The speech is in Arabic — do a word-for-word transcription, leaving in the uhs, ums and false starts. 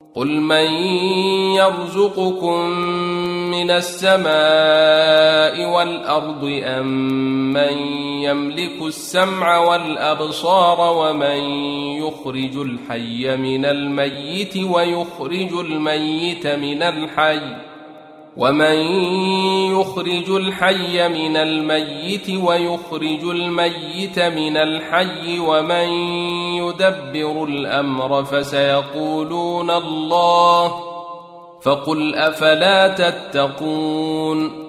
قل من يرزقكم من السماء والأرض أم من يملك السمع والأبصار ومن يخرج الحي من الميت ويخرج الميت من الحي ومن يخرج الحي من الميت ويخرج الميت من الحي ومن يدبر الأمر فسيقولون الله فقل أفلا تتقون